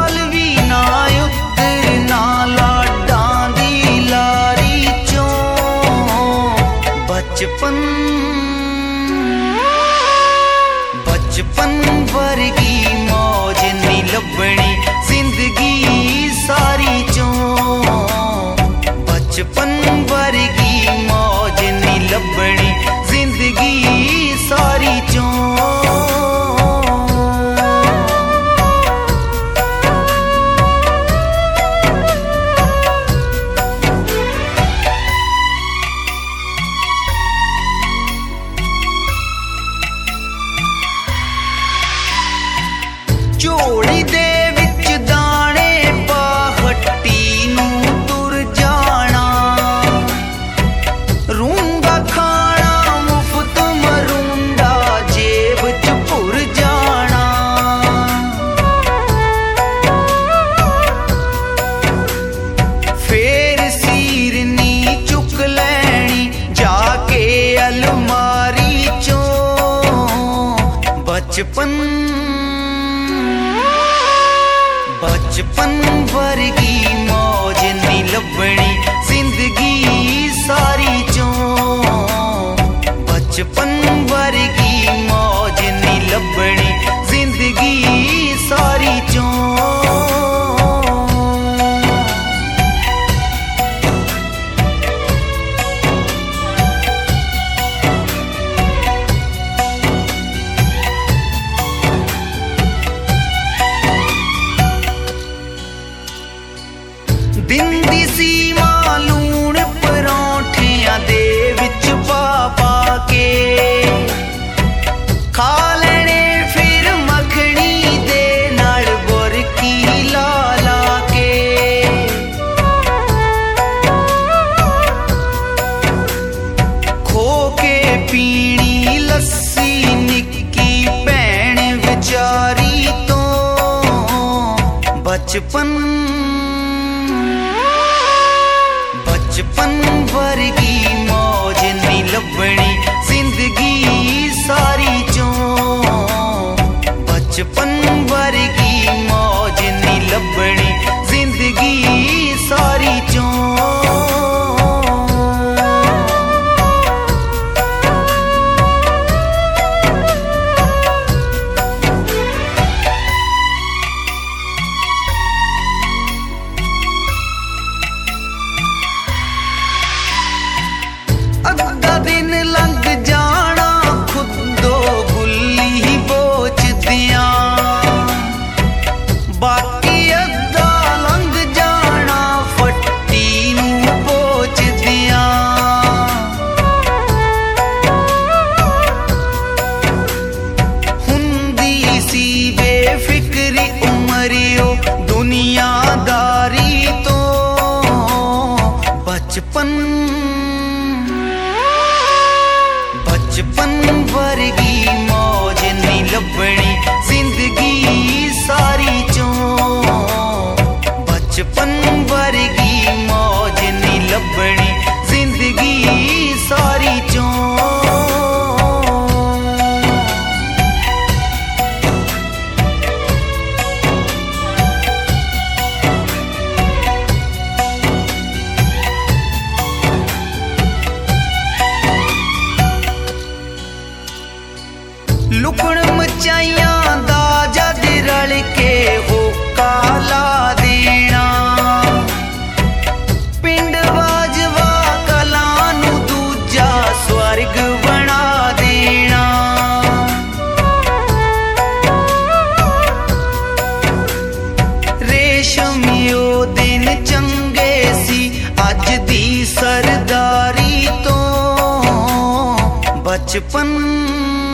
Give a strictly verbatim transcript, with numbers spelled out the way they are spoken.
पल भी ना उतरना लाडां दी लारी चों बचपन बचपन वर्गी मौज नी लभणी जिंदगी सारी चों बचपन वर्गी मौज नी लभणी जिंदगी सारी चों झोली दे विच दाने पा हट्टी नूं तुर जाना रूंगा खाना मुफ्त मरूंगा जेब च भुर जाना फेर सीरनी चुक लैनी जाके अलमारी चों बचपन बचपन वर्गी मौज नी लभणी जिंदगी सारी चों बचपन वर्गी मौज नी लभणी जिंदगी सारी चों दिन दी सीमा लूण परौंठियां दे विच पा पा के खा लेने फिर मखनी दे नाल बुरकी ला ला के खो के पीनी लस्सी निक्की भैण विचारी तो बचपन बचपन वर्गी मौज नी लभणी जिंदगी सारी चों बचपन वर्गी मौज नी लभणी जिंदगी सारी चों अद्धा दिन लंघ जाना खुदो गुल्ली बोच दिया बाकी अद्धा लंघ जाना फट्टी नूं बोच दिया हुंदी सी बेफिक्री उमरियो दुनियादारी तो बचपन बचपन वर्गी मौज नी लभणी जिंदगी सारी चों बचपन वर्गी मौज नी लभणी जिंदगी सारी चों लुकण मचाइयां दा जद रल के हो काला देना पिंड बाजवा कलां नूं दूजा स्वर्ग बना देना रेशमियो दिन चंगे सी अज दी सरदारी तो बचपन